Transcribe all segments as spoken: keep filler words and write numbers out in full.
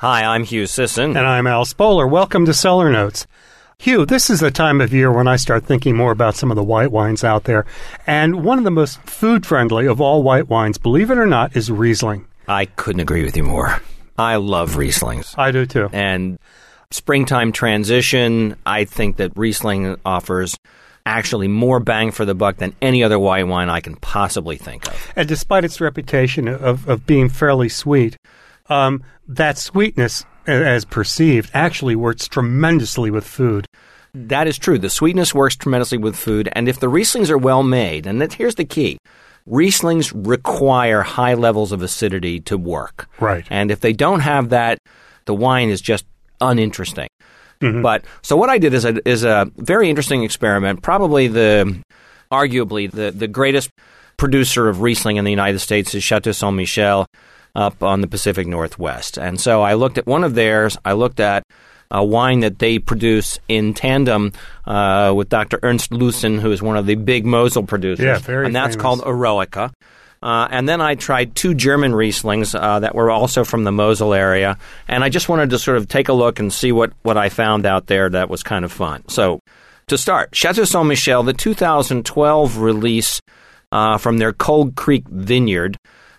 Hi, I'm Hugh Sisson. And I'm Al Spoler. Welcome to Cellar Notes. Hugh, this is the time of year when I start thinking more about some of the white wines out there. And one of the most food-friendly of all white wines, believe it or not, is Riesling. I couldn't agree with you more. I love Rieslings. I do too. And springtime transition, I think that Riesling offers actually more bang for the buck than any other white wine I can possibly think of. And despite its reputation of, of being fairly sweet, um, that sweetness, as perceived, actually works tremendously with food. That is true. The sweetness works tremendously with food, and if the Rieslings are well made, and that, here's the key, Rieslings require high levels of acidity to work. Right. And if they don't have that, the wine is just uninteresting. Mm-hmm. But so what I did is a, is a very interesting experiment, probably the, arguably the, the greatest producer of Riesling in the United States is Chateau Saint Michel up on the Pacific Northwest. And so I looked at one of theirs, I looked at a wine that they produce in tandem uh, with Doctor Ernst Loosen, who is one of the big Mosel producers. Yeah, very And that's famous. called Eroica. Uh, and then I tried two German Rieslings uh, that were also from the Mosel area. And I just wanted to sort of take a look and see what, what I found out there that was kind of fun. So to start, Chateau Saint Michel, the two thousand twelve release uh, from their Cold Creek Vineyard.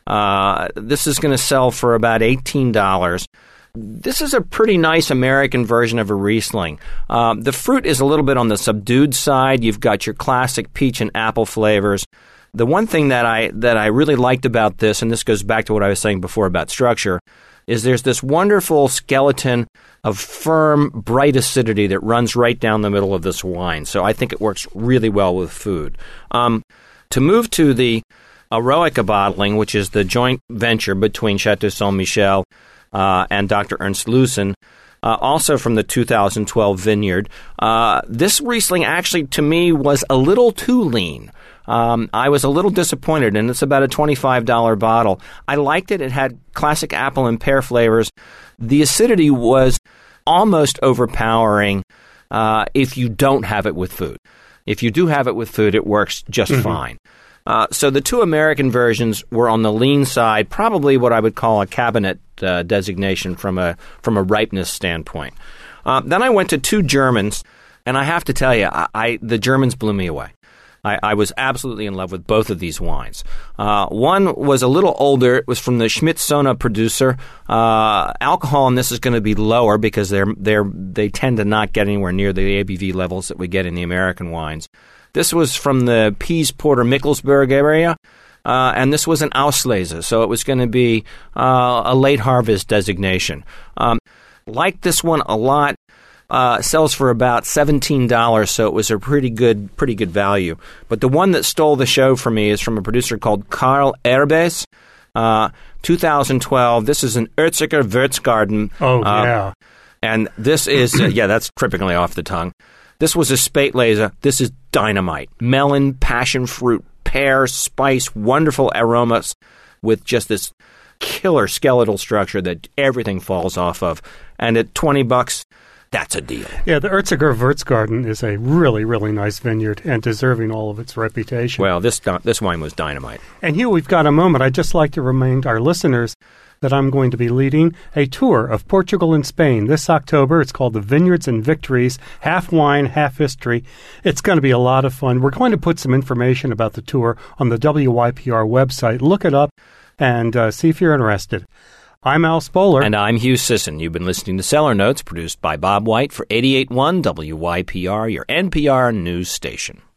Uh, this is going to sell for about eighteen dollars. This is a pretty nice American version of a Riesling. Uh, the fruit is a little bit on the subdued side. You've got your classic peach and apple flavors. The one thing that I that I really liked about this, and this goes back to what I was saying before about structure, is there's this wonderful skeleton of firm, bright acidity that runs right down the middle of this wine. So I think it works really well with food. Um, to move to the Eroica bottling, which is the joint venture between Chateau Saint Michel uh, and Doctor Ernst Loosen, uh, also from the two thousand twelve vineyard. Uh, this Riesling actually, to me, was a little too lean. Um, I was a little disappointed, and it's about a twenty-five dollars bottle. I liked it. It had classic apple and pear flavors. The acidity was almost overpowering uh, if you don't have it with food. If you do have it with food, it works just mm-hmm. fine. Uh, so the two American versions were on the lean side, probably what I would call a cabinet uh, designation from a from a ripeness standpoint. Uh, then I went to two Germans, and I have to tell you, I, I the Germans blew me away. I, I was absolutely in love with both of these wines. Uh, one was a little older. It was from the Schmidt-Sona producer. Uh, alcohol in this is going to be lower because they're they're they tend to not get anywhere near the A B V levels that we get in the American wines. This was from the Pies Porter Mickelsburg area, uh, and this was an Auslese, so it was going to be uh, a late harvest designation. Um, like this one a lot. Uh, sells for about seventeen dollars, so it was a pretty good pretty good value. But the one that stole the show for me is from a producer called Karl Erbes, uh, two thousand twelve. This is an Oetziger Würzgarten. Oh, uh, yeah. And this is, uh, yeah, that's trippingly off the tongue. This was a Spätlese. This is dynamite. Melon, passion fruit, pear, spice, wonderful aromas with just this killer skeletal structure that everything falls off of. And at twenty bucks, that's a deal. Yeah, the Oetziger Würzgarten is a really, really nice vineyard and deserving all of its reputation. Well, this this wine was dynamite. And Hugh, we've got a moment. I'd just like to remind our listeners that I'm going to be leading a tour of Portugal and Spain this October. It's called the Vineyards and Victories, half wine, half history. It's going to be a lot of fun. We're going to put some information about the tour on the W Y P R website. Look it up and uh, see if you're interested. I'm Al Spoler. And I'm Hugh Sisson. You've been listening to Cellar Notes, produced by Bob White for eighty-eight point one W Y P R, your N P R news station.